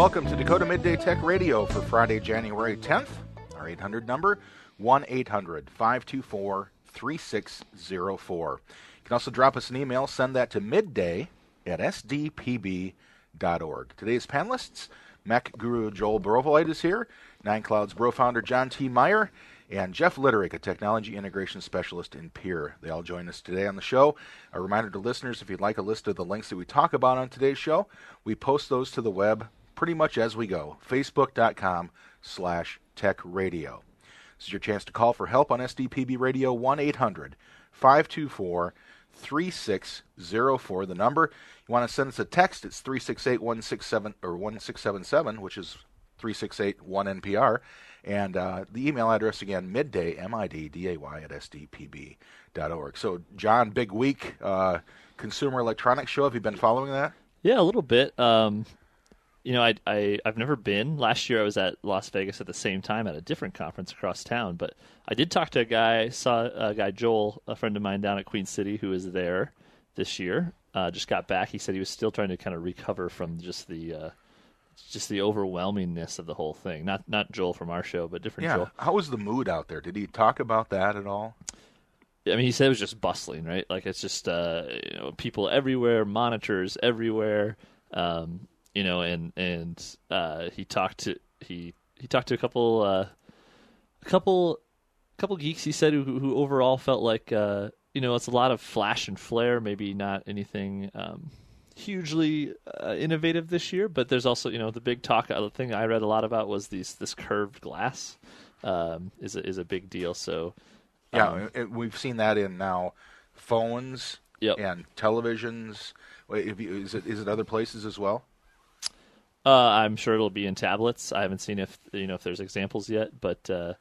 Welcome to Dakota Midday Tech Radio for Friday, January 10th. Our 800 number, 1-800-524-3604. You can also drop us an email. Send that to midday@sdpb.org. Today's panelists, Mech Guru Joel Brovolite is here, Nine Clouds Bro founder John T. Meyer, and Jeff Litterick, a technology integration specialist in Peer. They all join us today on the show. A reminder to listeners, if you'd like a list of the links that we talk about on today's show, we post those to the web pretty much as we go. Facebook.com/techradio. This is your chance to call for help on SDPB Radio, 1-800-524-3604. The number, you want to send us a text, it's 368-167 or 1677, which is 368-1NPR. And the email address again, midday, midday, @sdpb.org. So, John, big week, Consumer Electronics Show. Have you been following that? Yeah, a little bit. I've never been. Last year I was at Las Vegas at the same time at a different conference across town. But I did talk to a guy, Joel, a friend of mine down at Queen City who was there this year. Just got back. He said he was still trying to kind of recover from just the overwhelmingness of the whole thing. Not Joel from our show, but different Joel. How was the mood out there? Did he talk about that at all? I mean, he said it was just bustling, right? Like it's just people everywhere, monitors everywhere, and he talked to a couple geeks. He said who overall felt like it's a lot of flash and flare, maybe not anything hugely innovative this year, but there's also the big talk. The thing I read a lot about was this curved glass is a big deal. So we've seen that in now phones and televisions. Wait, is it other places as well? I'm sure it'll be in tablets. I haven't seen if there's examples yet, but the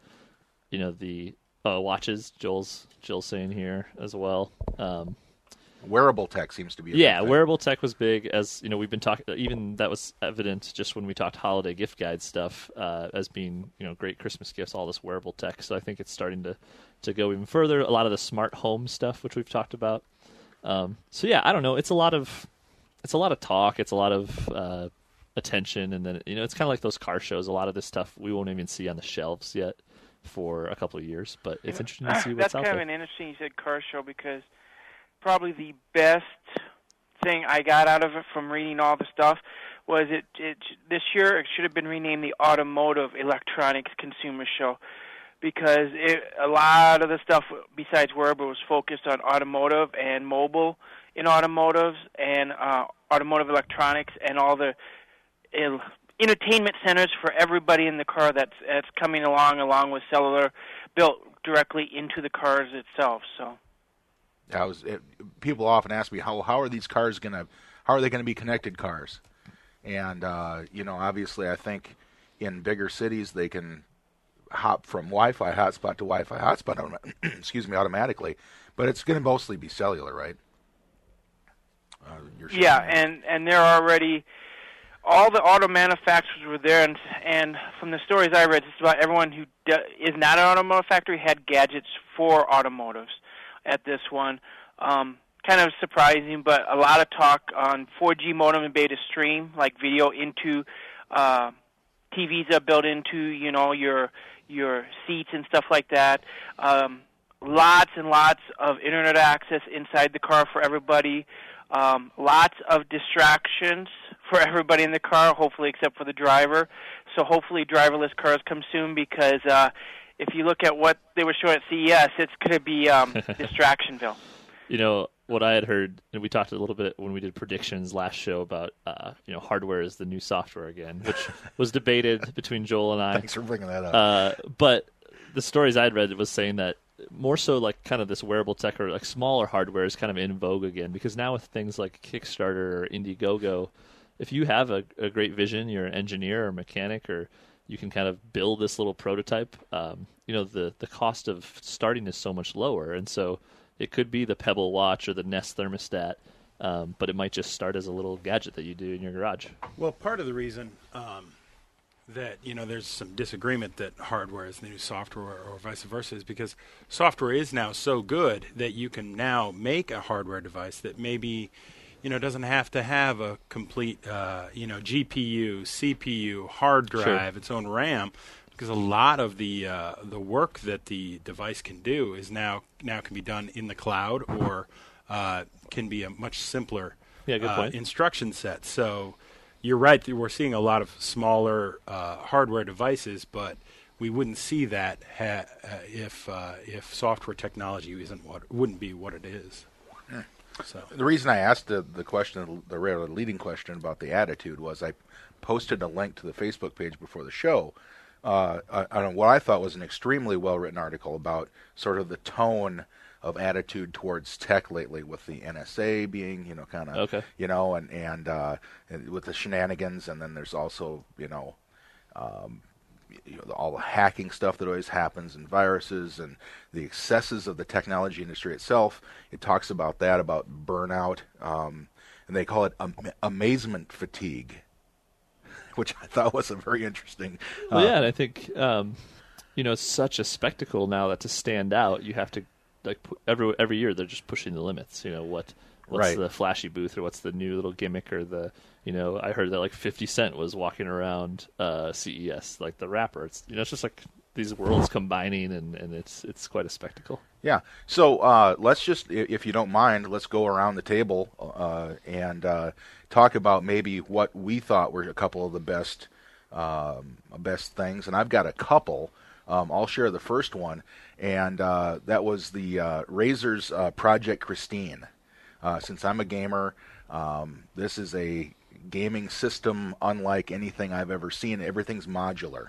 watches. Joel's saying here as well. Wearable tech seems to be a big thing. Wearable tech was big, as we've been talking. Even that was evident just when we talked holiday gift guide stuff as being great Christmas gifts. All this wearable tech, so I think it's starting to go even further. A lot of the smart home stuff, which we've talked about. I don't know. It's a lot of talk. It's a lot of attention, and then it's kind of like those car shows. A lot of this stuff we won't even see on the shelves yet for a couple of years, but it's interesting to see what's out there. That's kind of an interesting you said car show, because probably the best thing I got out of it from reading all the stuff was it this year it should have been renamed the Automotive Electronics Consumer Show, because a lot of the stuff besides wearable was focused on automotive and mobile in automotives and automotive electronics and all the entertainment centers for everybody in the car that's coming along with cellular built directly into the cars itself. So people often ask me how are these cars how are they gonna be connected cars? And obviously I think in bigger cities they can hop from Wi-Fi hotspot to Wi-Fi hotspot automatically, but it's going to mostly be cellular, right? And they're already all the auto manufacturers were there, and from the stories I read, just about everyone who is not an automotive factory had gadgets for automotives at this one. Kind of surprising, but a lot of talk on 4G modem and beta stream, like video into TVs that built into your seats and stuff like that. Lots and lots of internet access inside the car for everybody. Lots of distractions for everybody in the car, hopefully except for the driver. So hopefully driverless cars come soon, because if you look at what they were showing at CES, it's going to be Distractionville. What I had heard, and we talked a little bit when we did predictions last show about, hardware is the new software again, which was debated between Joel and I. Thanks for bringing that up. But the stories I'd read was saying that more so like kind of this wearable tech or like smaller hardware is kind of in vogue again, because now with things like Kickstarter or Indiegogo, if you have a great vision, you're an engineer or mechanic, or you can kind of build this little prototype, the cost of starting is so much lower. And so it could be the Pebble watch or the Nest thermostat, but it might just start as a little gadget that you do in your garage. Well, part of the reason that there's some disagreement that hardware is the new software or vice versa is because software is now so good that you can now make a hardware device that maybe doesn't have to have a complete, GPU, CPU, hard drive, its own RAM, because a lot of the work that the device can do is now can be done in the cloud, or can be a much simpler good point. instruction set. So you're right, we're seeing a lot of smaller hardware devices, but we wouldn't see that if software technology wouldn't be what it is. So the reason I asked the question, the rather leading question about the attitude, was I posted a link to the Facebook page before the show on what I thought was an extremely well-written article about sort of the tone of attitude towards tech lately, with the NSA being, kind of, and with the shenanigans, and then there's also, all the hacking stuff that always happens, and viruses, and the excesses of the technology industry itself. It talks about that, about burnout, and they call it amazement fatigue, which I thought was a very interesting. And I think it's such a spectacle now that to stand out, you have to every year they're just pushing the limits. What's the flashy booth, or what's the new little gimmick, or the I heard that 50 Cent was walking around CES, like the rapper. It's it's just like these worlds combining, and it's quite a spectacle. Yeah. So let's just, if you don't mind, let's go around the table and talk about maybe what we thought were a couple of the best things. And I've got a couple. I'll share the first one, and that was the Razer's Project Christine. Since I'm a gamer, this is a gaming system unlike anything I've ever seen. Everything's modular.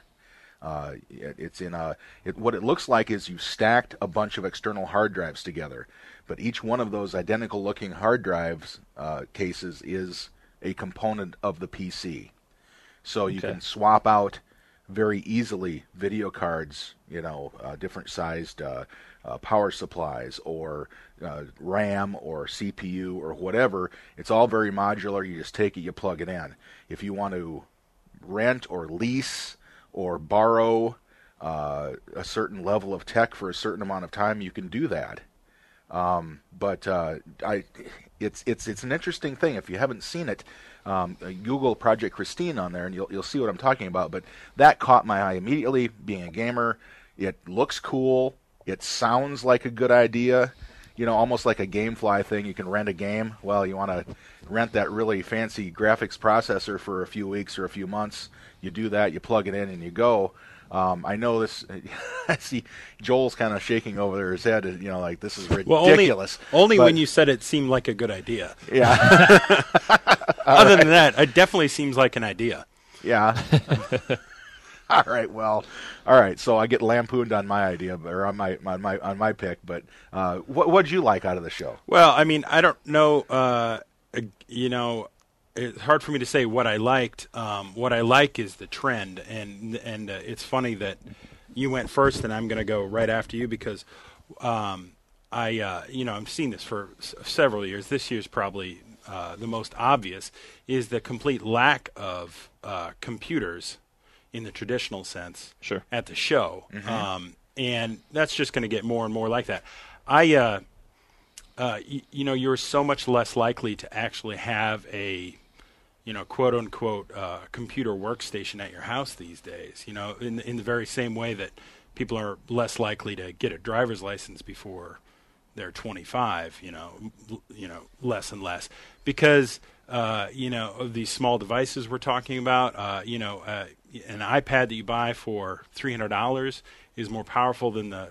What it looks like is you stacked a bunch of external hard drives together, but each one of those identical looking hard drives cases is a component of the PC. So you can swap out very easily video cards, different sized power supplies, or RAM or CPU or whatever. It's all very modular. You just take it, you plug it in. If you want to rent or lease or borrow a certain level of tech for a certain amount of time, you can do that. It's an interesting thing. If you haven't seen it, Google Project Christine on there, and you'll see what I'm talking about. But that caught my eye immediately. Being a gamer, it looks cool. It sounds like a good idea. Almost like a GameFly thing. You can rent a game. Well, you want to rent that really fancy graphics processor for a few weeks or a few months. You do that, you plug it in, and you go. I know this. I see Joel's kind of shaking over there his head. Like, this is ridiculous. Well, only when you said it seemed like a good idea. Yeah. Other than that, it definitely seems like an idea. Yeah. All right. Well, all right. So I get lampooned on my idea, or on my pick. But what'd you like out of the show? Well, I mean, I don't know. It's hard for me to say what I liked. What I like is the trend, and it's funny that you went first, and I'm going to go right after you, because I've seen this for several years. This year's probably the most obvious, is the complete lack of computers in the traditional sense at the show. Mm-hmm. And that's just going to get more and more like that. You're so much less likely to actually have a, quote unquote, computer workstation at your house these days. In the very same way that people are less likely to get a driver's license before they're 25. Less and less, because of these small devices we're talking about. An iPad that you buy for $300 is more powerful than the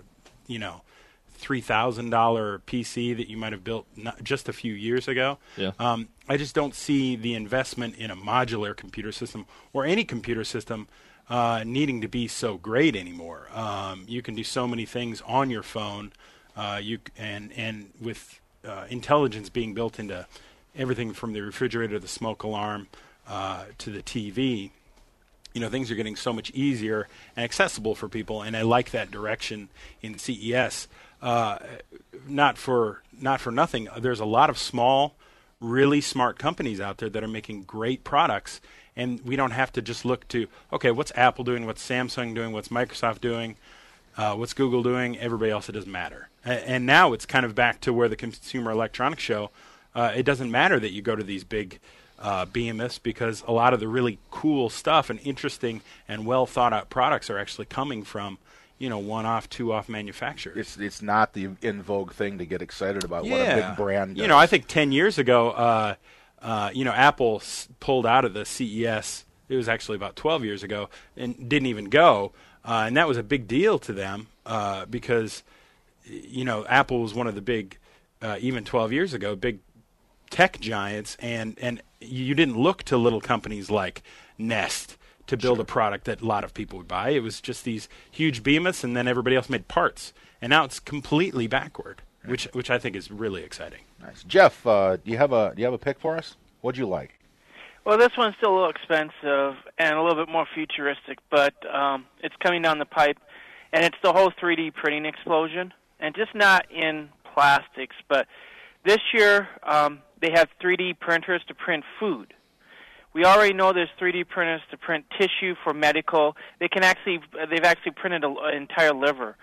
$3,000 PC that you might have built just a few years ago. Yeah. I just don't see the investment in a modular computer system, or any computer system, needing to be so great anymore. You can do so many things on your phone, and with intelligence being built into everything from the refrigerator, the smoke alarm, to the TV. Things are getting so much easier and accessible for people, and I like that direction in CES. Not for nothing. There's a lot of small, really smart companies out there that are making great products, and we don't have to just look to, okay, what's Apple doing, what's Samsung doing, what's Microsoft doing, what's Google doing, everybody else, it doesn't matter. And now it's kind of back to where the Consumer Electronics Show it doesn't matter that you go to these big behemoths, because a lot of the really cool stuff and interesting and well thought out products are actually coming from one-off, two-off manufacturers. It's not the in vogue thing to get excited about what a big brand does. I think 10 years ago, Apple pulled out of the CES. It was actually about 12 years ago, and didn't even go. And that was a big deal to them because, Apple was one of the big, even 12 years ago, big tech giants, and you didn't look to little companies like Nest to build a product that a lot of people would buy. It was just these huge behemoths, and then everybody else made parts. And now it's completely backward, which I think is really exciting. Nice, Jeff. Do you have a pick for us? What'd you like? Well, this one's still a little expensive and a little bit more futuristic, but it's coming down the pipe, and it's the whole 3D printing explosion, and just not in plastics, but this year they have 3D printers to print food. We already know there's 3D printers to print tissue for medical. They've actually printed an entire liver.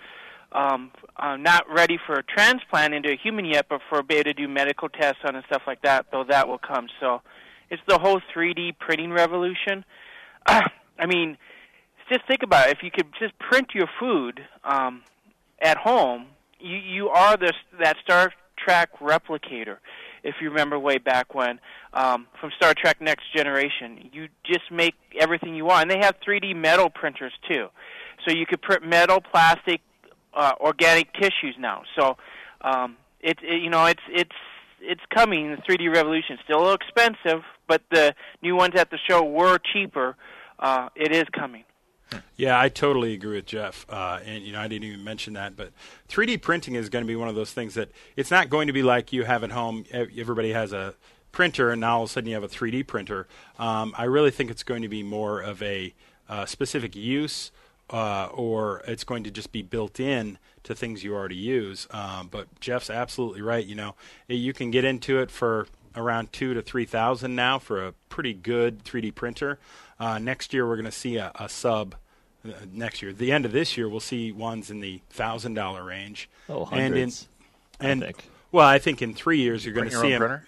Not ready for a transplant into a human yet, but for be able to do medical tests on and stuff like that, though that will come. So it's the whole 3D printing revolution. I mean, just think about it. If you could just print your food at home, you are that Star Trek replicator. If you remember way back when, from Star Trek Next Generation, you just make everything you want. And they have 3D metal printers too, so you could print metal, plastic, organic tissues now. So it's coming. The 3D revolution is still a little expensive, but the new ones at the show were cheaper. It is coming. Yeah, I totally agree with Jeff. And I didn't even mention that, but 3D printing is going to be one of those things that it's not going to be like you have at home. Everybody has a printer, and now all of a sudden you have a 3D printer. I really think it's going to be more of a specific use, or it's going to just be built in to things you already use. But Jeff's absolutely right. You can get into it for around $2,000 to $3,000 now for a pretty good 3D printer. Next year we're going to see a sub. Next year, the end of this year, we'll see ones in the $1,000 range. Oh, hundreds. I think. Well, I think in 3 years you're going to see them.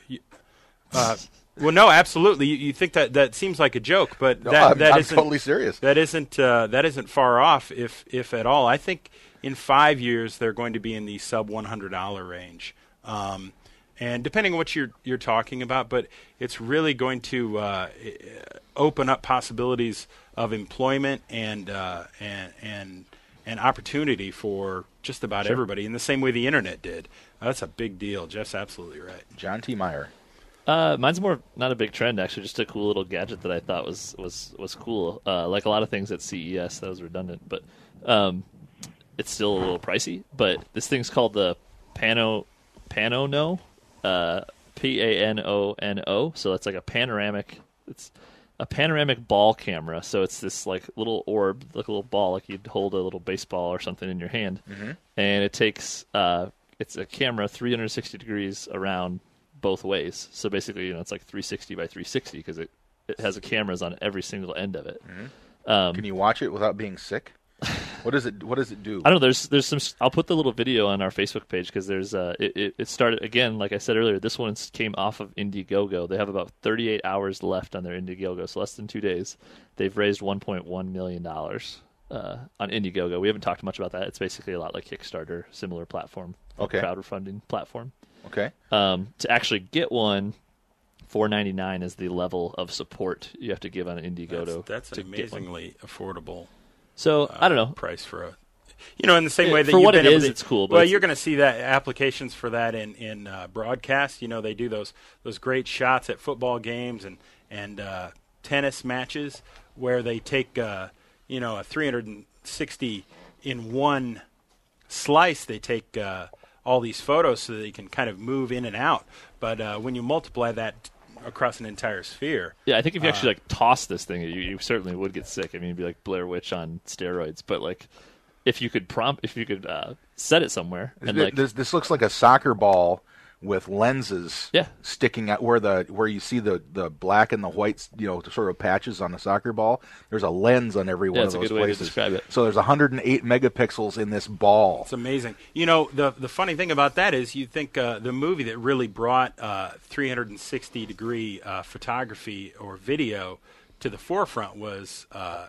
Well, no, absolutely. You think that seems like a joke, but I'm isn't totally serious. That isn't far off, if at all. I think in 5 years they're going to be in the sub $100 range. And depending on what you're talking about, but it's really going to open up possibilities of employment and opportunity for just about everybody in the same way the internet did. That's a big deal. Jeff's absolutely right. John T. Meyer. Mine's more not a big trend, actually, just a cool little gadget that I thought was cool. Like a lot of things at CES, that was redundant, but it's still a little pricey. But this thing's called the Panono. Panono. So it's like a panoramic. It's a panoramic ball camera. So it's this like little orb, like a little ball, like you'd hold a little baseball or something in your hand, and it takes. It's a camera 360 degrees around both ways. So basically, it's like 360 by 360 because it has cameras on every single end of it. Can you watch it without being sick? What does it do? I don't know. There's some. I'll put the little video on our Facebook page because there's. It started again, like I said earlier. This one came off of Indiegogo. They have about 38 hours left on their Indiegogo, so less than 2 days. They've raised $1.1 million on Indiegogo. We haven't talked much about that. It's basically a lot like Kickstarter, similar platform, crowdfunding platform. Okay. To actually get one, $4.99 is the level of support you have to give on Indiegogo. That's an amazingly affordable. So I don't know price for a, in the same way that for you've what been it able is, to, it's cool. But well, you're going to see that applications for that in broadcast. They do those great shots at football games and tennis matches where they take a 360 in one slice. They take all these photos so that they can kind of move in and out. But when you multiply that across an entire sphere. Yeah, I think if you actually toss this thing, you certainly would get sick. I mean, it'd be like Blair Witch on steroids. But if you could set it somewhere, and this looks like a soccer ball with lenses Yeah. sticking out where you see the black and the white, sort of patches on a soccer ball. There's a lens on every one of it's a those good way to places. describe it. So there's 108 megapixels in this ball. It's amazing. The funny thing about that is you think the movie that really brought 360-degree photography or video to the forefront was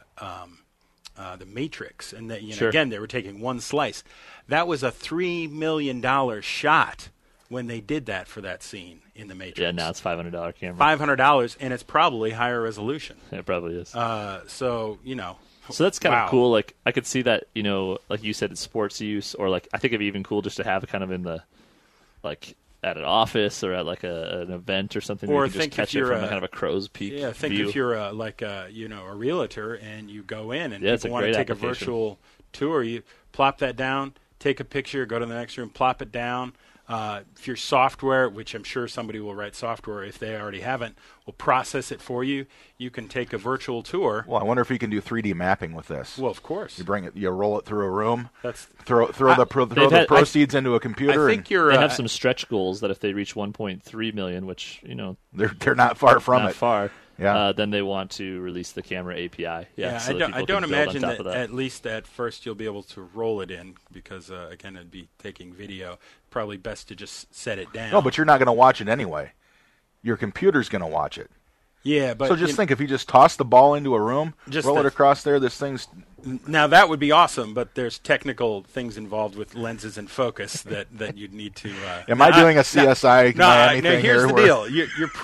The Matrix. And that, Sure. again, they were taking one slice. That was a $3 million shot when they did that for that scene in The Matrix. Yeah, now it's $500 camera. $500, and it's probably higher resolution. It probably is. So that's kind wow. of cool. Like, I could see that, like you said, it's sports use, or like I think it'd be even cool just to have it kind of in the, like, at an office or at like an event or something. Or where you can think just catch if you're it from a kind of a crow's peak. Yeah, think view. if you're a realtor and you go in and it's people a want to great take application. a virtual tour, you plop that down, take a picture, go to the next room, plop it down. If your software, which I'm sure somebody will write software if they already haven't, will process it for you. You can take a virtual tour. Well, I wonder if you can do 3D mapping with this. Well, of course. You bring it, you roll it through a room, That's throw the proceeds into a computer. I think you're They have some stretch goals that if they reach 1.3 million, which they're not far from not it. far, Yeah. then they want to release the camera API. Yeah, so that I people don't can build on imagine top that, of that. at least at first you'll be able to roll it in because, again, it'd be taking video. Probably best to just set it down. No, but you're not going to watch it anyway. Your computer's going to watch it. yeah, but So just think, if you just toss the ball into a room, Just roll it the- across there, this thing's... now that would be awesome, but there's technical things involved with lenses and focus that you'd need to. Am I doing a CSI Miami no, thing here's here? the where- deal.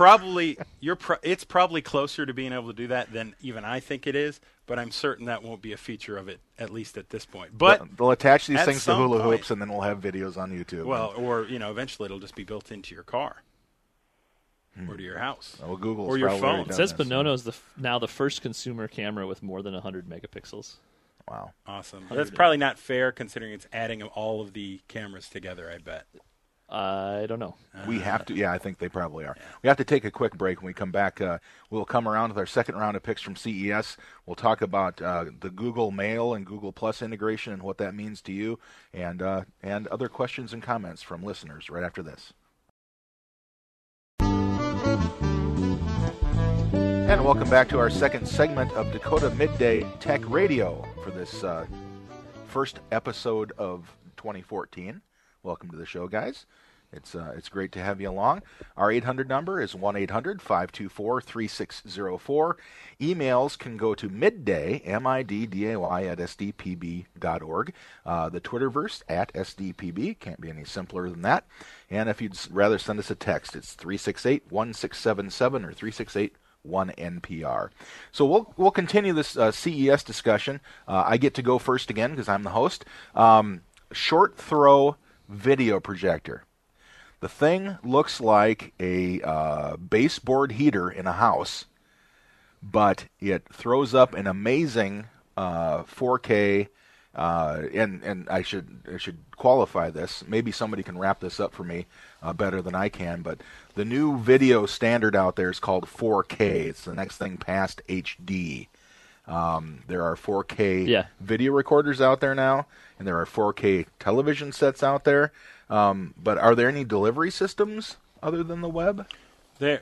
It's probably closer to being able to do that than even I think it is, but I'm certain that won't be a feature of it, at least at this point. But They'll attach these at things to some hula point- hoops, and then we'll have videos on YouTube. well, or eventually it'll just be built into your car or to your house. Well, Google's or your probably phone. already It done says this. Bonono is now the first consumer camera with more than 100 megapixels. Wow. Awesome. That's probably not fair considering it's adding all of the cameras together, I bet. I don't know. We have to, I think they probably are. We have to take a quick break. When we come back, we'll come around with our second round of picks from CES. We'll talk about the Google Mail and Google Plus integration and what that means to you, and other questions and comments from listeners right after this. And welcome back to our second segment of Dakota Midday Tech Radio for this first episode of 2014. Welcome to the show, guys. It's great to have you along. Our 800 number is 1-800-524-3604. Emails can go to midday, midday, at sdpb.org. The Twitterverse, at sdpb. Can't be any simpler than that. And if you'd rather send us a text, it's 368-1677 or 368-1NPR. So we'll continue this CES discussion. I get to go first again because I'm the host. Short throw video projector. The thing looks like a baseboard heater in a house, but it throws up an amazing 4K. And I should qualify this. Maybe somebody can wrap this up for me better than I can. But the new video standard out there is called 4K. It's the next thing past HD. There are 4K video recorders out there now, and there are 4K television sets out there. But are there any delivery systems other than the web? There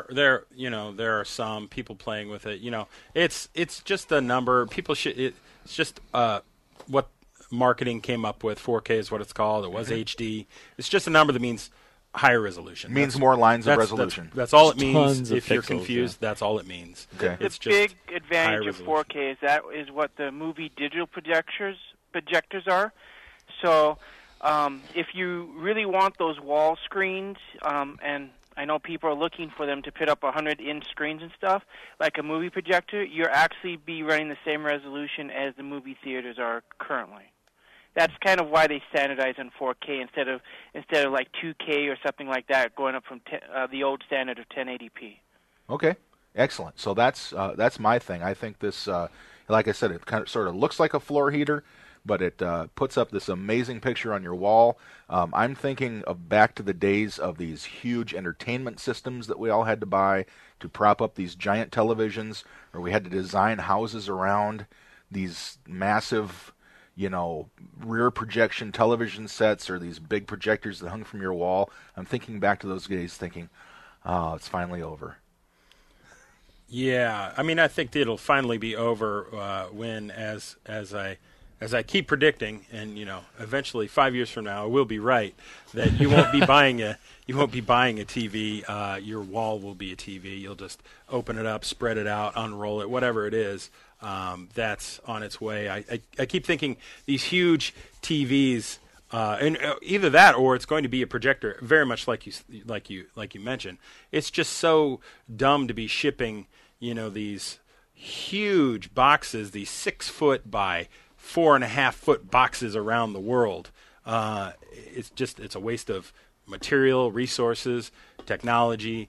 are some people playing with it. It's just a number. It's just what marketing came up with. 4K is what it's called. It was HD. It's just a number that means higher resolution. Means more lines of resolution. That's all it means. Tons of If you're pixels, confused, that's all it means. Okay. It's The just big advantage of higher 4K is what the movie digital projectors are. So if you really want those wall screens, and I know people are looking for them to put up 100-inch screens and stuff, like a movie projector, you'll actually be running the same resolution as the movie theaters are currently. That's kind of why they standardize on 4K instead of like 2K or something like that, going up from the old standard of 1080p. Okay, excellent. So that's my thing. I think this, like I said, it kind of sort of looks like a floor heater, but it puts up this amazing picture on your wall. I'm thinking of back to the days of these huge entertainment systems that we all had to buy to prop up these giant televisions, or we had to design houses around these massive, rear projection television sets or these big projectors that hung from your wall. I'm thinking back to those days thinking, oh, it's finally over. Yeah, I mean, I think it'll finally be over when, as I keep predicting, and eventually 5 years from now I will be right, that you won't be buying a TV. Your wall will be a TV. You'll just open it up, spread it out, unroll it, whatever it is. That's on its way. I keep thinking these huge TVs, and either that or it's going to be a projector. Very much like you mentioned. It's just so dumb to be shipping, these huge boxes, these 6 foot by 4.5 foot boxes around the world. It's a waste of material, resources, technology.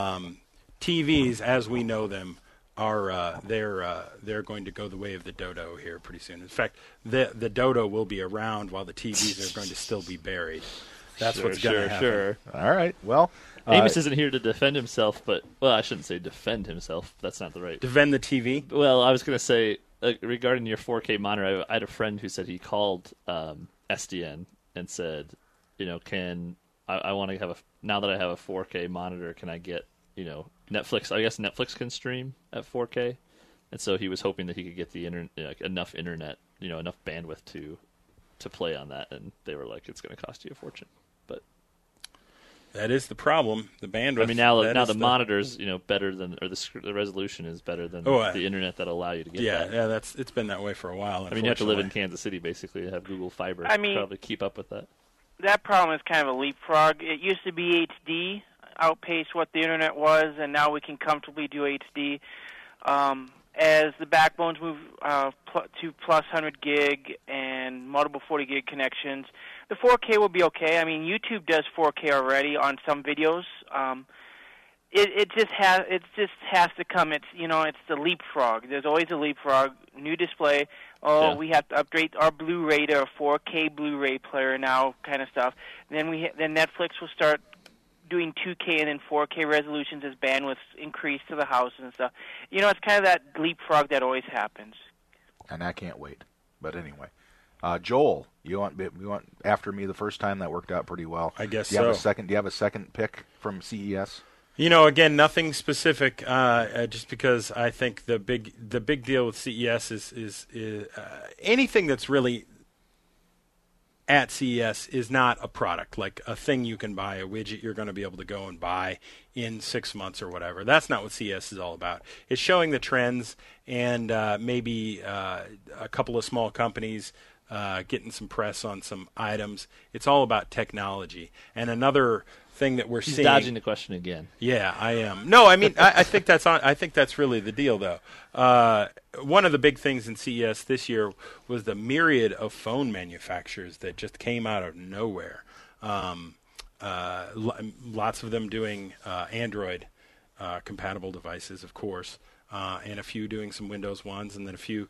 TVs, as we know them, are they're going to go the way of the dodo here pretty soon. In fact, the dodo will be around while the TVs are going to still be buried. That's what's going to happen. Sure. All right. Well, Amos isn't here to defend himself, but I shouldn't say defend himself. That's not the right. Defend the TV. Well, I was going to say regarding your 4K monitor, I had a friend who said he called SDN and said, I want to have now that I have a 4K monitor, can I get Netflix? I guess Netflix can stream at 4K, and so he was hoping that he could get the enough internet, enough bandwidth to play on that, and they were like, it's going to cost you a fortune. But that is the problem, the bandwidth. I mean, now the monitor's better than, or the resolution is better than the internet that'll allow you to get that. Yeah, it's been that way for a while. I mean, you have to live in Kansas City basically to have Google Fiber to probably keep up with that. That problem is kind of a leapfrog. It used to be HD, outpaced what the internet was, and now we can comfortably do HD. As the backbones move to plus 100 gig and multiple 40 gig connections, the 4K will be okay. I mean, YouTube does 4K already on some videos. It just has to come. It's it's the leapfrog. There's always a leapfrog. New display. We have to upgrade our Blu-ray to a 4K Blu-ray player now, kind of stuff. Then Netflix will start doing 2K and then 4K resolutions as bandwidths increase to the houses and stuff. It's kind of that leapfrog that always happens. And I can't wait. But anyway, Joel, you want after me the first time? That worked out pretty well. I guess do you have a second pick from CES? Again, nothing specific. Just because I think the big deal with CES is anything that's really at CES is not a product, like a thing you can buy, a widget you're going to be able to go and buy in 6 months or whatever. That's not what CES is all about. It's showing the trends and maybe a couple of small companies getting some press on some items. It's all about technology. And another thing that we're seeing. He's dodging the question again. Yeah, I am. No, I mean, I think that's really the deal, though. One of the big things in CES this year was the myriad of phone manufacturers that just came out of nowhere. Lots of them doing Android compatible devices, of course, and a few doing some Windows ones, and then a few,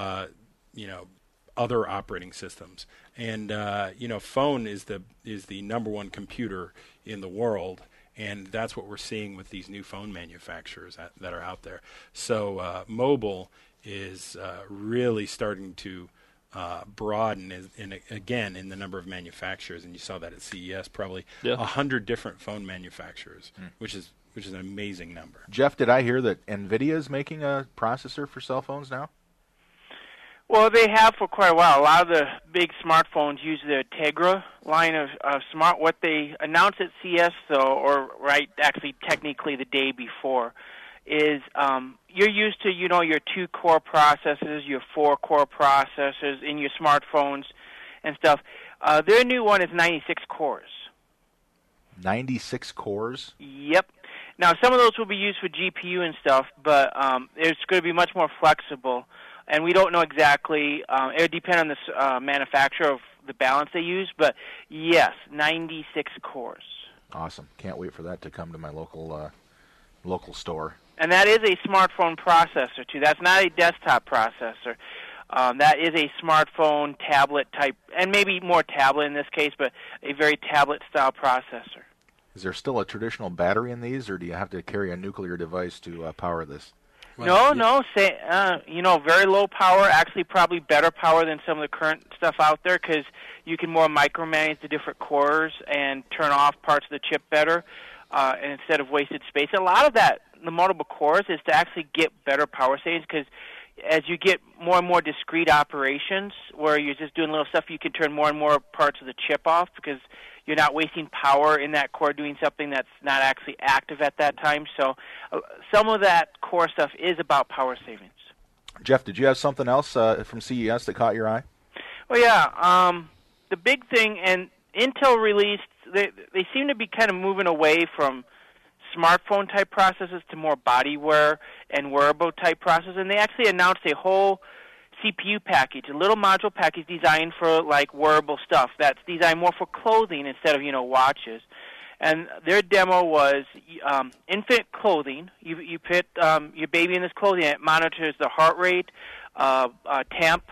other operating systems. And phone is the number one computer in the world, and that's what we're seeing with these new phone manufacturers that are out there. So mobile is really starting to broaden again in the number of manufacturers, and you saw that at CES, probably 100 different phone manufacturers, which is an amazing number. Jeff, did I hear that NVIDIA is making a processor for cell phones now? Well, they have for quite a while. A lot of the big smartphones use the Tegra line of smart. What they announced at CES, though, actually technically the day before, is you're used to, your 2-core processors, your 4-core processors in your smartphones and stuff. Their new one is 96 cores. 96 cores? Yep. Now, some of those will be used for GPU and stuff, but it's going to be much more flexible. And we don't know exactly. It would depend on the manufacturer of the balance they use. But, yes, 96 cores. Awesome. Can't wait for that to come to my local store. And that is a smartphone processor, too. That's not a desktop processor. That is a smartphone, tablet type, and maybe more tablet in this case, but a very tablet-style processor. Is there still a traditional battery in these, or do you have to carry a nuclear device to power this? No. Say, very low power. Actually, probably better power than some of the current stuff out there because you can more micromanage the different cores and turn off parts of the chip better, and instead of wasted space. A lot of that, the multiple cores, is to actually get better power savings because as you get more and more discrete operations where you're just doing little stuff, you can turn more and more parts of the chip off because you're not wasting power in that core doing something that's not actually active at that time. So some of that core stuff is about power savings. Jeff, did you have something else from CES that caught your eye? Well, yeah. The big thing, and Intel released, they seem to be kind of moving away from smartphone-type processors to more body-wear and wearable-type processors, and they actually announced a whole CPU package, a little module package designed for, like, wearable stuff that's designed more for clothing instead of, watches. And their demo was infant clothing. You put your baby in this clothing, and it monitors the heart rate, temp,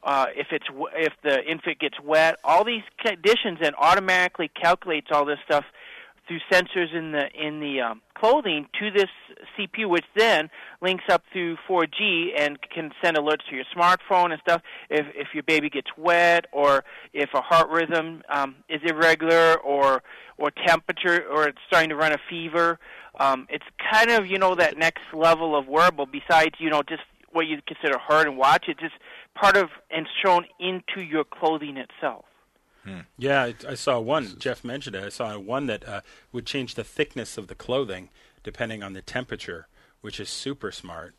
if the infant gets wet, all these conditions, and automatically calculates all this stuff through sensors in the clothing to this CPU, which then links up through 4G and can send alerts to your smartphone and stuff if your baby gets wet or if a heart rhythm is irregular or temperature or it's starting to run a fever. It's kind of, that next level of wearable besides, just what you consider heart and watch. It's just part of and shown into your clothing itself. Yeah, I saw one. Jeff mentioned it. I saw one that would change the thickness of the clothing depending on the temperature, which is super smart.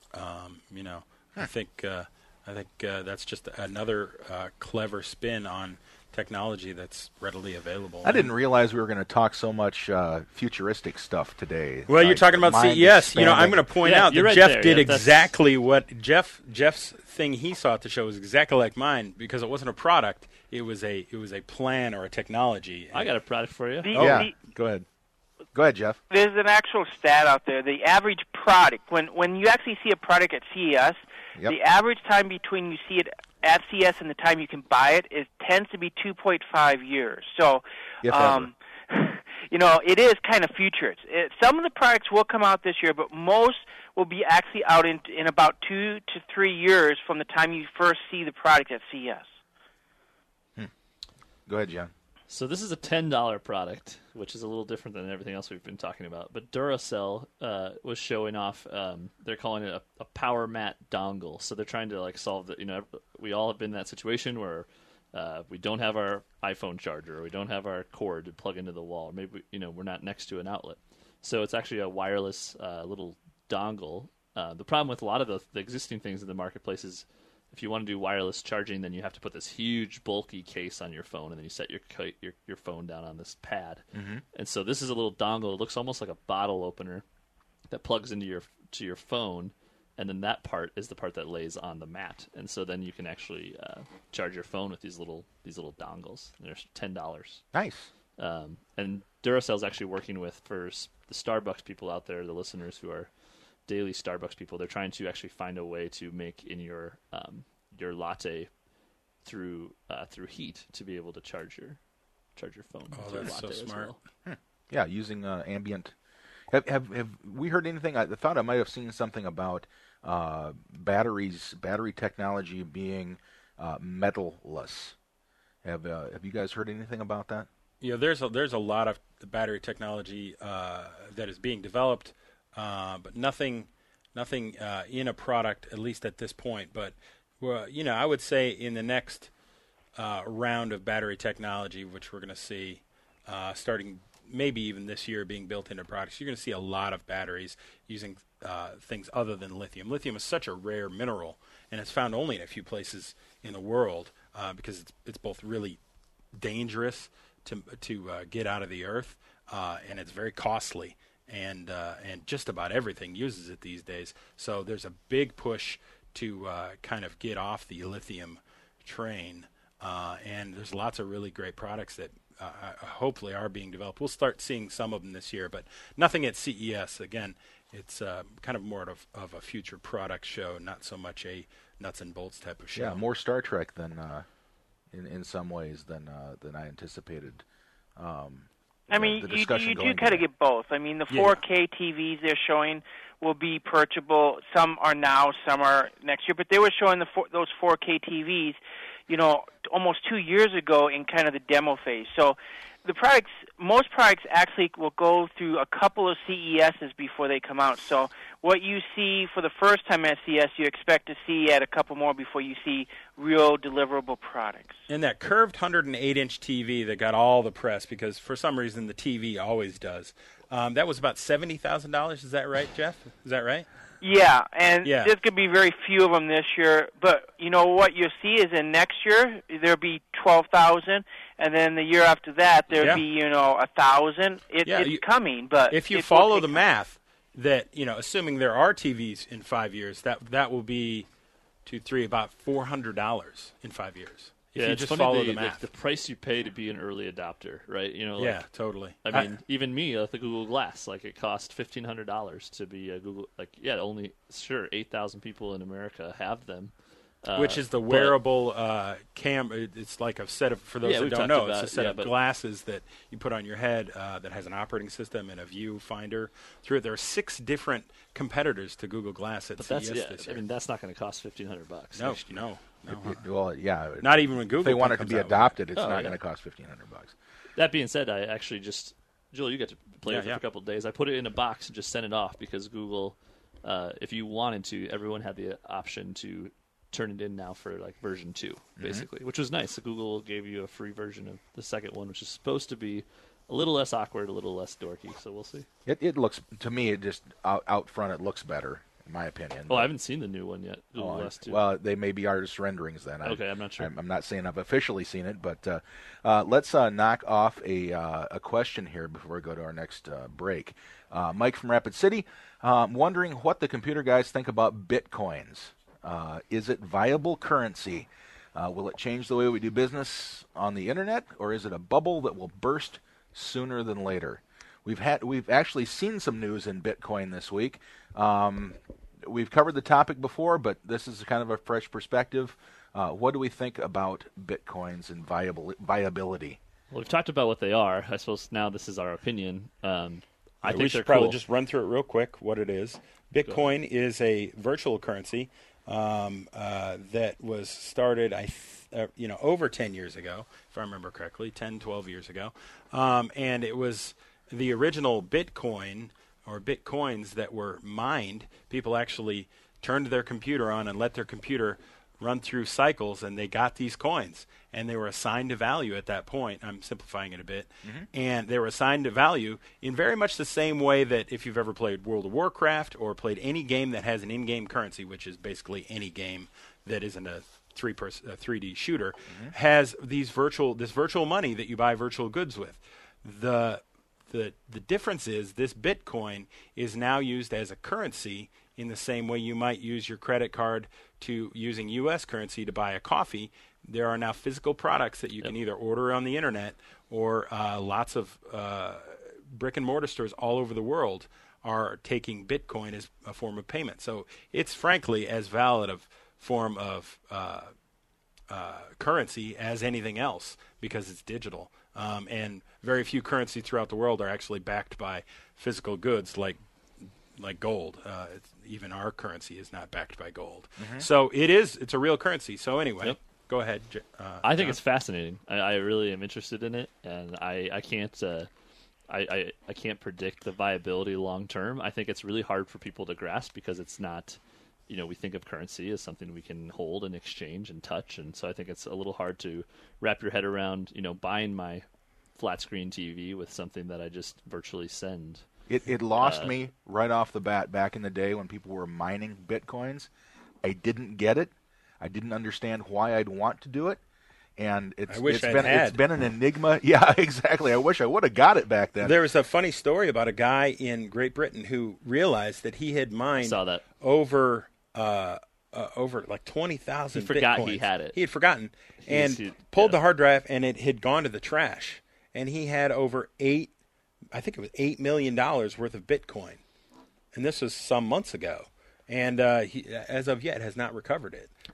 I think that's just another clever spin on technology that's readily available. I didn't realize we were going to talk so much futuristic stuff today. Well, you're talking about CES. I'm going to point out that Jeff did exactly what Jeff's thing he saw at the show was exactly like mine because it wasn't a product. It was a plan or a technology. I got a product for you. Go ahead. Go ahead, Jeff. There's an actual stat out there. The average product, when you actually see a product at CES, the average time between you see it at CES and the time you can buy it tends to be 2.5 years. So, it is kind of future. Some of the products will come out this year, but most will be actually out in about 2 to 3 years from the time you first see the product at CES. Go ahead, John. So this is a $10 product, which is a little different than everything else we've been talking about. But Duracell was showing off. They're calling it a power mat dongle. So they're trying to solve that. We all have been in that situation where we don't have our iPhone charger, or we don't have our cord to plug into the wall. Or maybe we're not next to an outlet. So it's actually a wireless little dongle. The problem with a lot of the existing things in the marketplace is, if you want to do wireless charging, then you have to put this huge, bulky case on your phone, and then you set your phone down on this pad. Mm-hmm. And so this is a little dongle. It looks almost like a bottle opener that plugs into your phone, and then that part is the part that lays on the mat. And so then you can actually charge your phone with these little dongles. They're $10. Nice. And Duracell's actually working with, for the Starbucks people out there, the listeners who are daily Starbucks people, they're trying to actually find a way to make in your latte through heat to be able to charge your phone. Oh, that's so smart. Well. Yeah, using ambient. Have we heard anything? I thought I might have seen something about battery technology being metalless. Have you guys heard anything about that? Yeah, there's a lot of battery technology that is being developed. But nothing in a product, at least at this point. But I would say in the next round of battery technology, which we're going to see starting maybe even this year being built into products, you're going to see a lot of batteries using things other than lithium. Lithium is such a rare mineral, and it's found only in a few places in the world because it's both really dangerous to get out of the earth, and it's very costly. And just about everything uses it these days. So there's a big push to kind of get off the lithium train. And there's lots of really great products that hopefully are being developed. We'll start seeing some of them this year, but nothing at CES. Again, it's kind of more of a future product show, not so much a nuts and bolts type of show. Yeah, more Star Trek than in some ways than I anticipated. I mean, the you discussion do going kind to of get both. I mean, the Yeah. 4K TVs they're showing will be purchasable. Some are now, some are next year. But they were showing those 4K TVs, almost 2 years ago in kind of the demo phase. So most products actually will go through a couple of CESs before they come out. So what you see for the first time at CES, you expect to see at a couple more before you see real deliverable products. And that curved 108-inch TV that got all the press, because for some reason the TV always does, that was about $70,000. Is that right, Jeff? Is that right? Yeah, and Yeah. there's going to be very few of them this year. But you know what you'll see is in next year, there'll be 12,000, and then the year after that, there'll be, 1,000. It's coming, but if you follow the math, that, assuming there are TVs in 5 years, that will be about $400 in 5 years. Yeah, if you it's just funny follow the math. the price you pay to be an early adopter, right? Yeah, totally. I mean, even me, the Google Glass, it cost $1,500 to be a Google. Only 8,000 people in America have them. Which is the wearable camera. It's like a set of, for those that don't know, it's a set of glasses that you put on your head that has an operating system and a viewfinder through it. There are 6 different competitors to Google Glass at CES this year. I mean, that's not going to cost $1,500. No. Well, yeah. Not even when Google. If they want it to be adopted, it's not yeah. going to cost $1,500. That being said, I actually just, Joel, you got to play with it for a couple of days. I put it in a box and just sent it off because Google, if you wanted to, everyone had the option to turn it in now for version 2, basically, which was nice. So Google gave you a free version of the second one, which is supposed to be a little less awkward, a little less dorky. So we'll see. It looks, to me, it just out front, it looks better, in my opinion. Oh, I haven't seen the new one yet. Google Glass 2. Well, they may be artist renderings then. Okay, I'm not sure. I'm not saying I've officially seen it, but let's knock off a question here before we go to our next break. Mike from Rapid City, wondering what the computer guys think about Bitcoins. Is it viable currency? Will it change the way we do business on the internet, or is it a bubble that will burst sooner than later? We've actually seen some news in Bitcoin this week. We've covered the topic before, but this is kind of a fresh perspective. What do we think about Bitcoins and viability? Well, we've talked about what they are. I suppose now this is our opinion. I think we should probably just run through it real quick. What it is: Bitcoin is a virtual currency that was started, over 10 years ago, if I remember correctly, 10, 12 years ago, and it was the original Bitcoin or Bitcoins that were mined. People actually turned their computer on and let their computer run through cycles, and they got these coins, and they were assigned a value at that point. I'm simplifying it a bit. And they were assigned a value in very much the same way that if you've ever played World of Warcraft or played any game that has an in-game currency, which is basically any game that isn't a 3D shooter, has this virtual money that you buy virtual goods with. The difference is this Bitcoin is now used as a currency in the same way you might use your credit card to using U.S. currency to buy a coffee. There are now physical products that you can either order on the internet or lots of brick and mortar stores all over the world are taking Bitcoin as a form of payment. So it's frankly as valid a form of currency as anything else because it's digital. And very few currencies throughout the world are actually backed by physical goods like gold. Even our currency is not backed by gold. So it's a real currency. So anyway, go ahead. I think it's fascinating. I really am interested in it, and I can't I can't predict the viability long term. I think it's really hard for people to grasp because it's not, we think of currency as something we can hold and exchange and touch, and so I think it's a little hard to wrap your head around, buying my flat screen TV with something that I just virtually send. It lost me right off the bat back in the day when people were mining Bitcoins. I didn't get it. I didn't understand why I'd want to do it. And it's been an enigma. Yeah, exactly. I wish I would have got it back then. There was a funny story about a guy in Great Britain who realized that he had mined over like 20,000 Bitcoins. He forgot he had it. He had forgotten and pulled the hard drive, and it had gone to the trash. And he had over $8 million worth of Bitcoin. And this was some months ago. And he, as of yet, has not recovered it.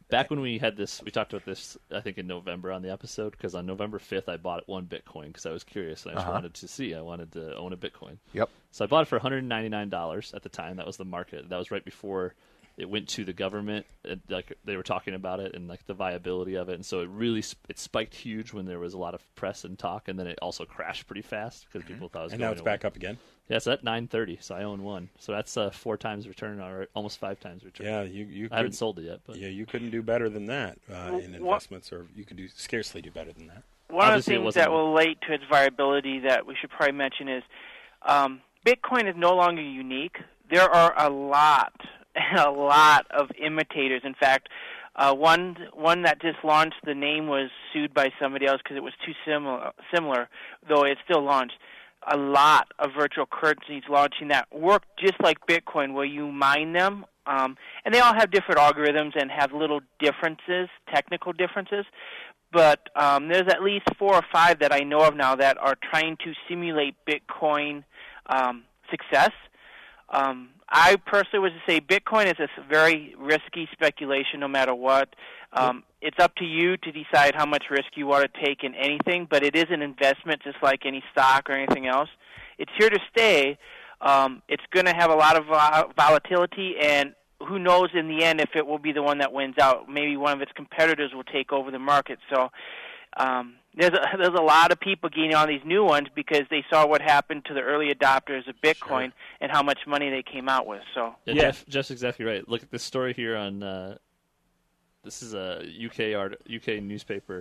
Back when we had this, we talked about this, I think, in November on the episode, because on November 5th, I bought one Bitcoin because I was curious and I just wanted to see. I wanted to own a Bitcoin. Yep. So I bought it for $199 at the time. That was the market. That was right before it went to the government. Like they were talking about it and like the viability of it, and so it really it spiked huge when there was a lot of press and talk, and then it also crashed pretty fast because people thought it was And going now it's away. back up again. Yeah, it's at 930, so I own one. So that's 4 times return, or almost 5 times return. Yeah, you I haven't sold it yet, but Yeah, you couldn't do better than that in investments, or you could scarcely do better than that. One of the Obviously, it things wasn't- that will relate to its viability that we should probably mention is Bitcoin is no longer unique. There are a lot of imitators. In fact, one that just launched, the name was sued by somebody else because it was too similar, though it's still launched. A lot of virtual currencies launching that work just like Bitcoin, where you mine them, and they all have different algorithms and have little differences, technical differences. But there's at least 4 or 5 that I know of now that are trying to simulate Bitcoin success. I personally would say Bitcoin is a very risky speculation no matter what. It's up to you to decide how much risk you want to take in anything, but it is an investment just like any stock or anything else. It's here to stay. It's going to have a lot of volatility, and who knows in the end if it will be the one that wins out. Maybe one of its competitors will take over the market. So there's a lot of people getting on these new ones because they saw what happened to the early adopters of Bitcoin and how much money they came out with. So Jeff's exactly right. Look at this story here on this is a UK newspaper.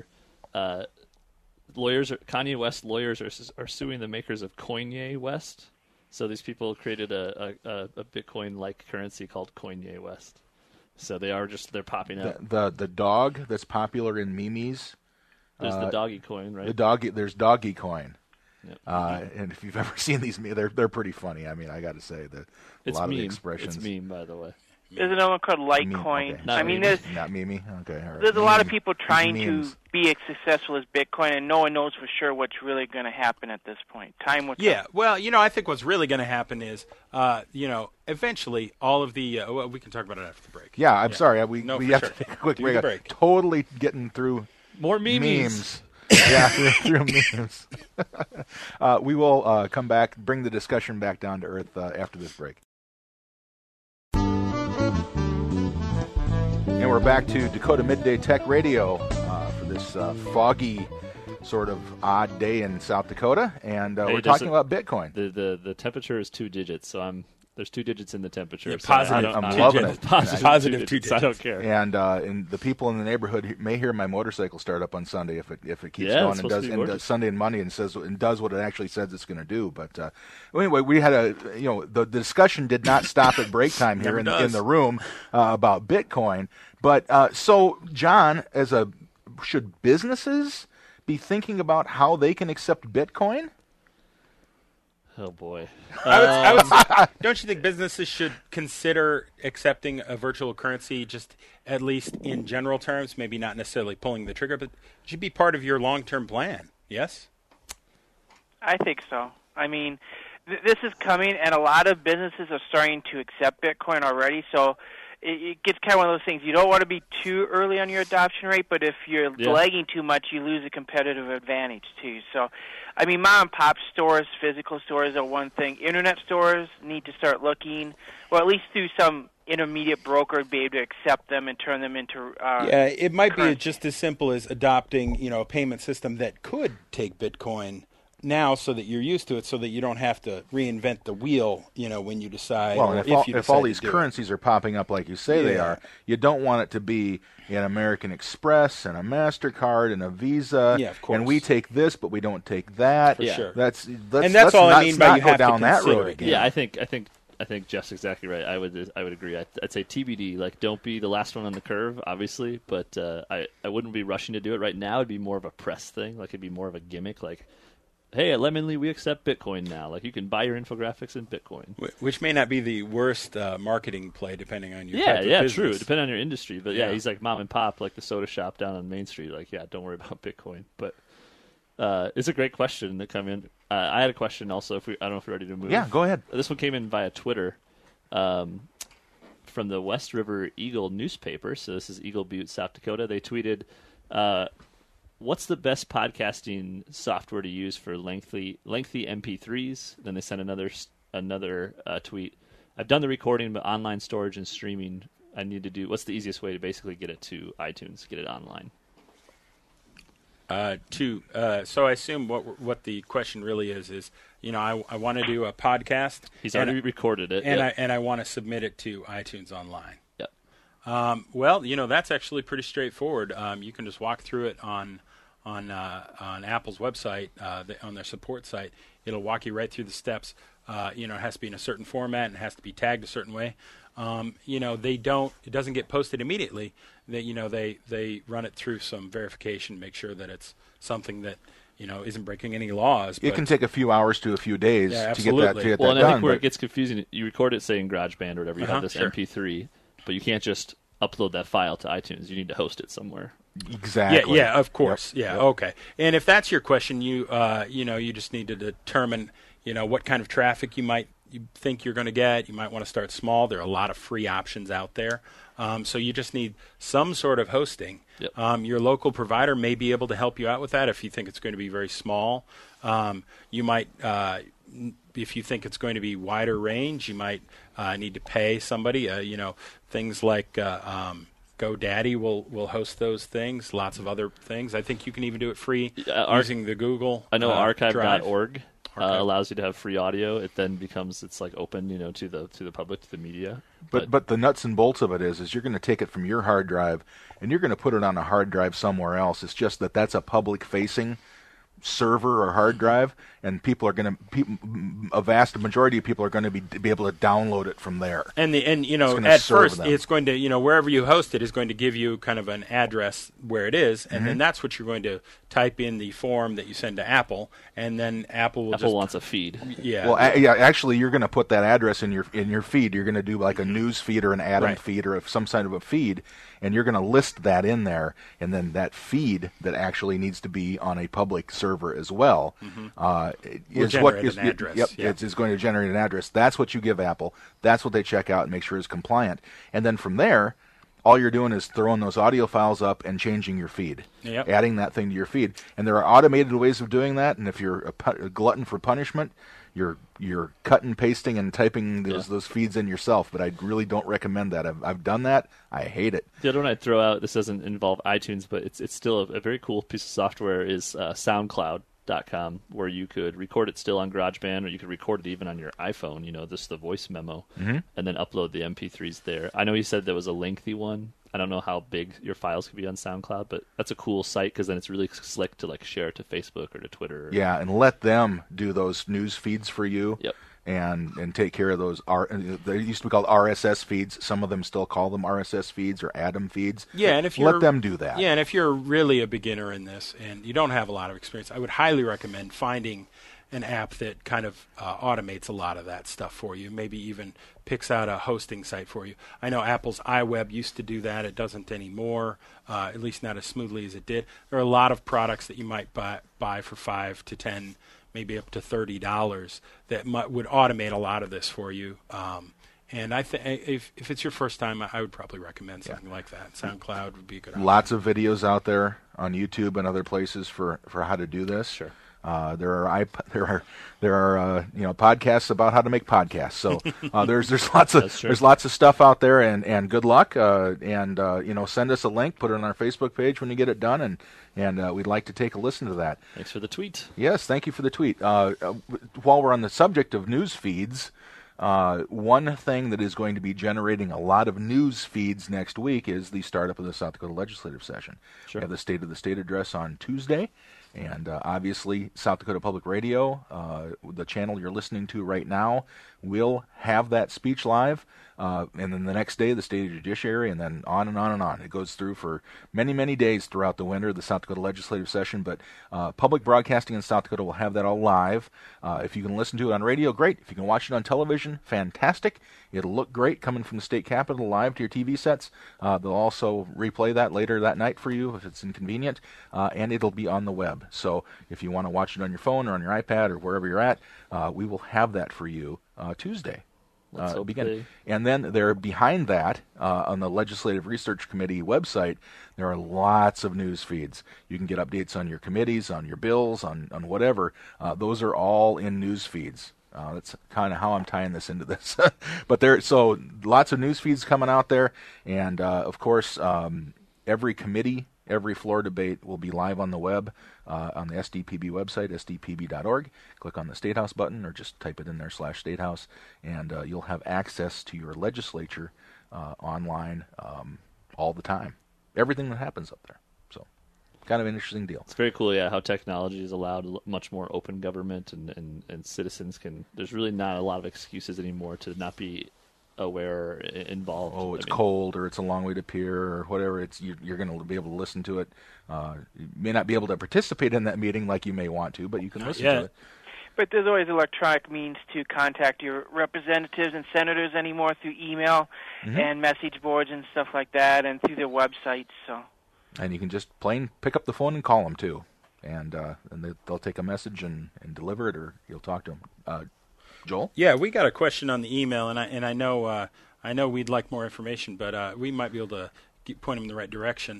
Kanye West lawyers are suing the makers of Kanye West. So these people created a Bitcoin-like currency called Kanye West. So they're popping up. The dog that's popular in memes. There's the doggy coin, right? There's doggy coin. Yep. And if you've ever seen these, they're pretty funny. I mean, I got to say that a lot of the expressions. It's meme, by the way. There's another one called Litecoin. Okay. I mean, there's not Mimi. Okay, all right. There's a lot of people trying memes. to be as successful as Bitcoin, and no one knows for sure what's really going to happen at this point. Time will tell. Yeah, well, I think what's really going to happen is, eventually all of the. We can talk about it after the break. Yeah, I'm sorry. We No, have for sure. to take a quick Do break. the break. Totally getting through More memes. yeah, through memes. We will come back, bring the discussion back down to earth after this break. And we're back to Dakota Midday Tech Radio for this foggy, sort of odd day in South Dakota, and we're talking about Bitcoin. The temperature is 2 digits, so there's 2 digits in the temperature. Yeah, so positive. I'm loving it. Positive 2 digits. I don't care. And the people in the neighborhood may hear my motorcycle start up on Sunday if it keeps Yeah, going it's and supposed to be does gorgeous. Sunday and Monday and does what it actually says it's going to do. But anyway, we had the discussion did not stop at break time here Never in does. the room about Bitcoin. But so John, should businesses be thinking about how they can accept Bitcoin? Oh boy. I would don't you think businesses should consider accepting a virtual currency, just at least in general terms, maybe not necessarily pulling the trigger, but it should be part of your long-term plan, yes? I think so. I mean, this is coming, and a lot of businesses are starting to accept Bitcoin already, so it gets kind of one of those things. You don't want to be too early on your adoption rate, but if you're lagging too much, you lose a competitive advantage, too. So, I mean, mom-and-pop stores, physical stores are one thing. Internet stores need to start looking, well, at least through some intermediate broker, be able to accept them and turn them into it might currency. be just as simple as adopting, a payment system that could take Bitcoin now, so that you're used to it, so that you don't have to reinvent the wheel, when you decide. Well, or and if you if all decide these to do it. currencies are popping up like you say they Yeah. are, you don't want it to be an American Express and a MasterCard and a Visa. Yeah, of course. And we take this, but we don't take that. For sure. That's that's all I mean by not you go have to down that consider road it. again. Yeah, I think Jeff's exactly right. I would agree. I'd say TBD. Like, don't be the last one on the curve, obviously, but I wouldn't be rushing to do it right now. It'd be more of a press thing. Like, it'd be more of a gimmick. Like, hey, at Lemonly, we accept Bitcoin now. Like, you can buy your infographics in Bitcoin. Which may not be the worst marketing play, depending on your type of business. True. Depending on your industry, but Yeah. he's like mom and pop, like the soda shop down on Main Street. Like, don't worry about Bitcoin. But it's a great question that come in. I had a question also. I don't know if you're ready to move. Yeah, go ahead. This one came in via Twitter from from the West River Eagle newspaper. So this is Eagle Butte, South Dakota. They tweeted, what's the best podcasting software to use for lengthy MP3s? Then they sent another tweet. I've done the recording, but online storage and streaming, I need to do. What's the easiest way to basically get it to iTunes, get it online? So I assume what the question really is I want to do a podcast. He's already recorded it, and I want to submit it to iTunes online. Yep. Well, that's actually pretty straightforward. You can just walk through it on Apple's website, on their support site. It'll walk you right through the steps. It has to be in a certain format and it has to be tagged a certain way. It doesn't get posted immediately. They run it through some verification, make sure that it's something that isn't breaking any laws. It can take a few hours to a few days to get that done. Well, and I think where it gets confusing, you record it, say, in GarageBand or whatever, you have this MP3, but you can't just upload that file to iTunes. You need to host it somewhere. Exactly. Yeah, of course. Yep. Yeah, okay. And if that's your question, you just need to determine, what kind of traffic you think you're going to get. You might want to start small. There are a lot of free options out there. So you just need some sort of hosting. Yep. Your local provider may be able to help you out with that if you think it's going to be very small. You might, if you think it's going to be wider range, you might need to pay somebody. Things like GoDaddy will host those things, lots of other things. I think you can even do it free using the Google I know archive.org. Drive. Allows you to have free audio. It then becomes open, to the public, to the media. But the nuts and bolts of it is you're going to take it from your hard drive and you're going to put it on a hard drive somewhere else. It's just that's a public facing server or hard drive, and a vast majority of people are going to be able to download it from there. And at first it's going to wherever you host it is going to give you kind of an address where it is, and then that's what you're going to type in the form that you send to Apple, and then Apple wants a feed. Yeah. Well, actually, you're going to put that address in your feed. You're going to do like a news feed or an Atom feed or some kind of a feed, and you're going to list that in there, and then that feed that actually needs to be on a public server as well is an address. Yep, it's going to generate an address. That's what you give Apple. That's what they check out and make sure it's compliant. And then from there, all you're doing is throwing those audio files up and changing your feed, adding that thing to your feed. And there are automated ways of doing that. And if you're a glutton for punishment, you're cutting, pasting, and typing those feeds in yourself. But I really don't recommend that. I've done that. I hate it. The other one I'd throw out, this doesn't involve iTunes, but it's still a very cool piece of software, is SoundCloud.com, where you could record it still on GarageBand, or you could record it even on your iPhone, just the voice memo, and then upload the MP3s there. I know you said there was a lengthy one. I don't know how big your files could be on SoundCloud, but that's a cool site because then it's really slick to share it to Facebook or to Twitter. Yeah, and let them do those news feeds for you. Yep. And take care of those. They used to be called RSS feeds. Some of them still call them RSS feeds or Atom feeds. Yeah, and if you're, let them do that. Yeah, and if you're really a beginner in this and you don't have a lot of experience, I would highly recommend finding an app that kind of automates a lot of that stuff for you, maybe even picks out a hosting site for you. I know Apple's iWeb used to do that. It doesn't anymore, at least not as smoothly as it did. There are a lot of products that you might buy for $5 to $10, maybe up to $30 that would automate a lot of this for you. And I think if it's your first time, I would probably recommend something like that. SoundCloud would be a good option. Lots of videos out there on YouTube and other places for how to do this. Sure. There are podcasts about how to make podcasts. So there's lots of stuff out there, and good luck. Send us a link, put it on our Facebook page when you get it done, and we'd like to take a listen to that. Thanks for the tweet. Yes, thank you for the tweet. While we're on the subject of news feeds, one thing that is going to be generating a lot of news feeds next week is the startup of the South Dakota legislative session. Sure. We have the State of the State address on Tuesday. And obviously, South Dakota Public Radio, the channel you're listening to right now, will have that speech live. And then the next day, the State Judiciary, and then on and on and on. It goes through for many, many days throughout the winter, the South Dakota legislative session. But public broadcasting in South Dakota will have that all live. If you can listen to it on radio, great. If you can watch it on television, fantastic. It'll look great coming from the state capitol live to your TV sets. They'll also replay that later that night for you if it's inconvenient. And it'll be on the web. So if you want to watch it on your phone or on your iPad or wherever you're at, we will have that for you Tuesday. Let's hope begin. And then there, behind that, on the Legislative Research Committee website, there are lots of news feeds. You can get updates on your committees, on your bills, on whatever. Those are all in news feeds. That's kind of how I'm tying this into this. But so lots of news feeds coming out there, and of course, every committee, every floor debate will be live on the web, on the SDPB website, sdpb.org. Click on the State House button, or just type it in there /State House, and you'll have access to your legislature online all the time. Everything that happens up there. So, kind of an interesting deal. It's very cool, how technology has allowed much more open government, and citizens can. There's really not a lot of excuses anymore to not be aware or involved. Oh, it's cold, or it's a long way to Pier, or whatever. You're going to be able to listen to it. You may not be able to participate in that meeting like you may want to, but you can listen to it. But there's always electronic means to contact your representatives and senators anymore, through email and message boards and stuff like that, and through their websites. So. And you can just pick up the phone and call them too, and they'll take a message and deliver it, or you'll talk to them. Joel? Yeah, we got a question on the email, and I know we'd like more information, but we might be able to point him in the right direction.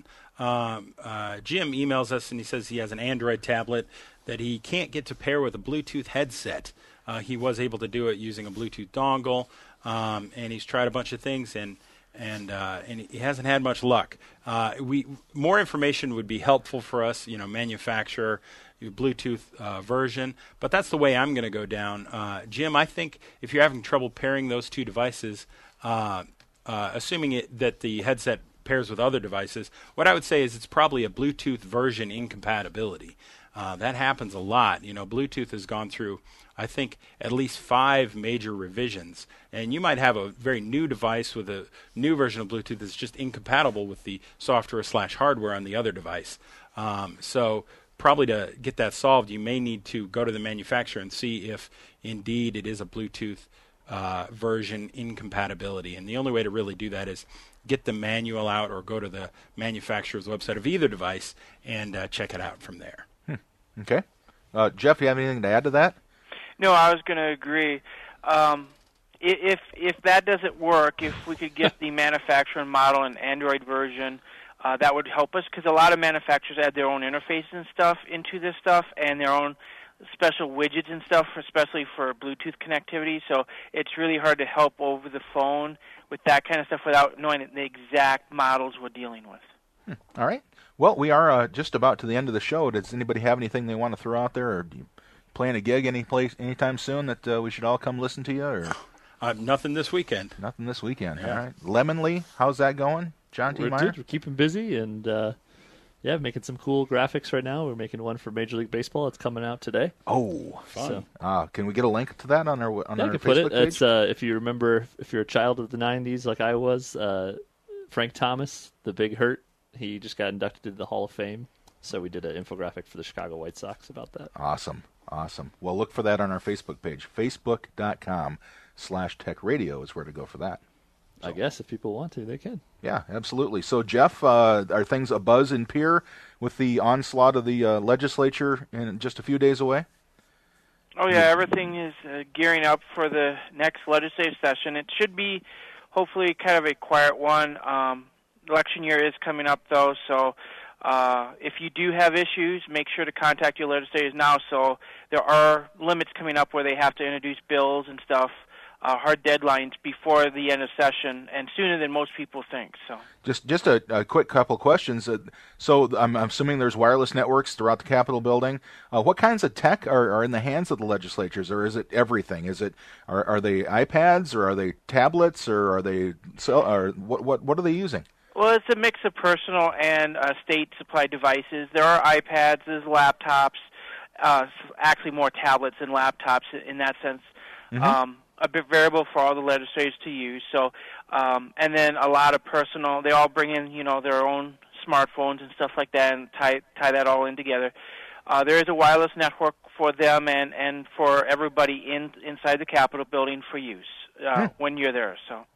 Jim emails us, and he says he has an Android tablet that he can't get to pair with a Bluetooth headset. He was able to do it using a Bluetooth dongle, and he's tried a bunch of things, and he hasn't had much luck. More information would be helpful for us, manufacturer, Bluetooth version, but that's the way I'm going to go down. Jim, I think if you're having trouble pairing those two devices, assuming that the headset pairs with other devices, what I would say is it's probably a Bluetooth version incompatibility. That happens a lot. Bluetooth has gone through, I think, at least 5 major revisions, and you might have a very new device with a new version of Bluetooth that's just incompatible with the software/hardware on the other device. So probably to get that solved, you may need to go to the manufacturer and see if indeed it is a Bluetooth version incompatibility. And the only way to really do that is get the manual out, or go to the manufacturer's website of either device and check it out from there. Okay. Jeff, you have anything to add to that? No, I was going to agree. If that doesn't work, if we could get the manufacturer model and Android version, that would help us, because a lot of manufacturers add their own interfaces and stuff into this stuff, and their own special widgets and stuff, especially for Bluetooth connectivity. So it's really hard to help over the phone with that kind of stuff without knowing the exact models we're dealing with. All right. Well, we are just about to the end of the show. Does anybody have anything they want to throw out there, or do you playing a gig anytime soon that we should all come listen to you? Or nothing this weekend. Nothing this weekend. Yeah. All right. Lemonly, how's that going? John T. Meyer? We're keeping busy, and making some cool graphics right now. We're making one for Major League Baseball. It's coming out today. Oh, fun! So, can we get a link to that on our I Facebook can put it. page? It's if you remember, if you're a child of the '90s like I was, Frank Thomas, the Big Hurt. He just got inducted into the Hall of Fame, so we did an infographic for the Chicago White Sox about that. Awesome. Well, look for that on our Facebook page. Facebook.com/TechRadio is where to go for that. So, I guess if people want to, they can. Yeah, absolutely. So, Jeff, are things abuzz in Pier with the onslaught of the legislature in just a few days away? Oh, yeah, everything is gearing up for the next legislative session. It should be, hopefully, kind of a quiet one. Election year is coming up, though, so if you do have issues, make sure to contact your legislators now. So there are limits coming up where they have to introduce bills and stuff, hard deadlines before the end of session, and sooner than most people think. So just a quick couple questions. So I'm assuming there's wireless networks throughout the Capitol building. What kinds of tech are in the hands of the legislatures, or is it everything? Are they iPads, or are they tablets, or are they what are they using? Well, it's a mix of personal and state-supplied devices. There are iPads, there's laptops, actually more tablets than laptops in that sense. A bit variable for all the legislators to use. So, and then a lot of personal. They all bring in, their own smartphones and stuff like that, and tie that all in together. There is a wireless network for them and for everybody inside the Capitol building for use when you're there. So.